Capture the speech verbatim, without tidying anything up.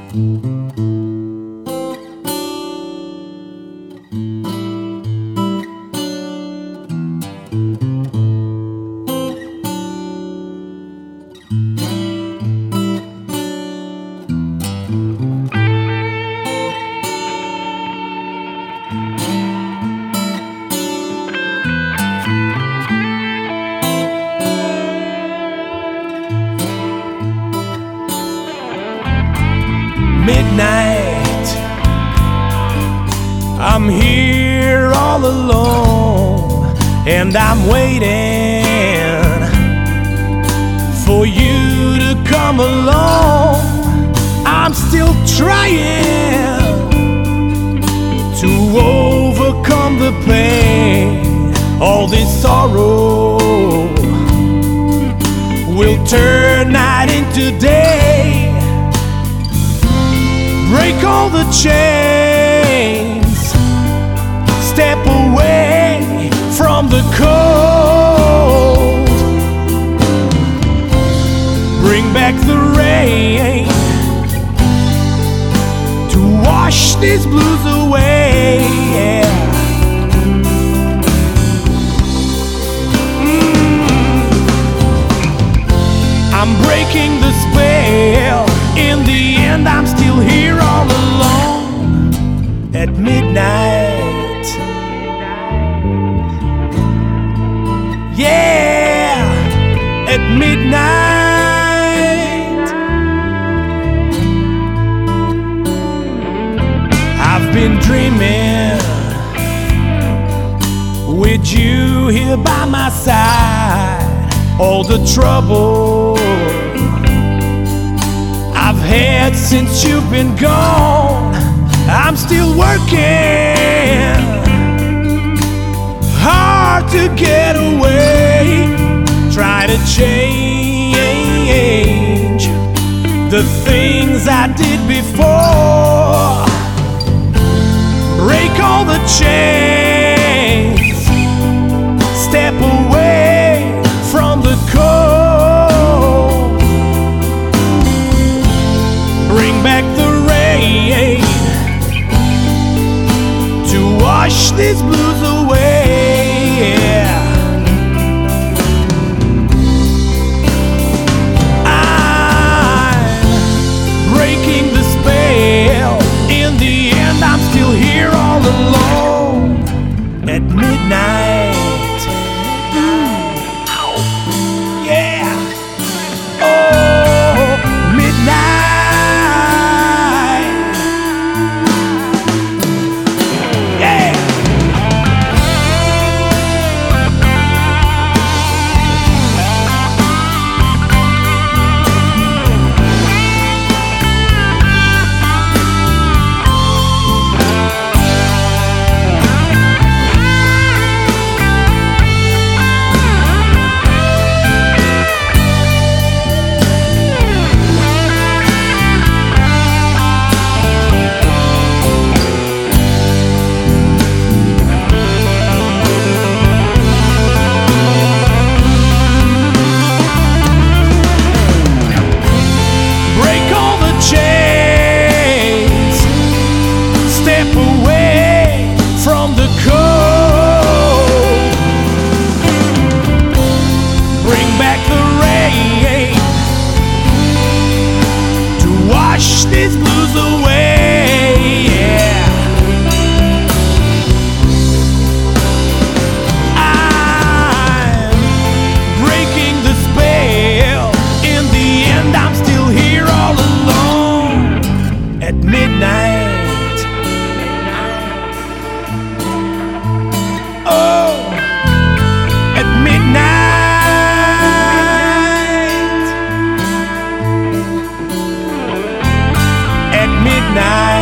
Midnight, I'm here all alone, and I'm waiting for you to come along. I'm still trying to overcome the pain. All this sorrow will turn night into day. Break all the chains, step away from the cold, bring back the rain to wash these blues away. Yeah. Mm. I'm breaking the spell. In the end, I'm still here all alone at midnight. Yeah, at midnight. I've been dreaming with you here by my side. All the trouble I've had since you've been gone, I'm still working hard to get away. Try to change the things I did before. Break all the chains, step away from the cold, bring back the rain to wash these blues away. Yeah. I'm breaking the spell. In the end, I'm still here all alone at midnight. Yeah. Oh, midnight. These blues away, yeah. I'm breaking the spell. In the end, I'm still here all alone at midnight. Oh, at midnight. Night.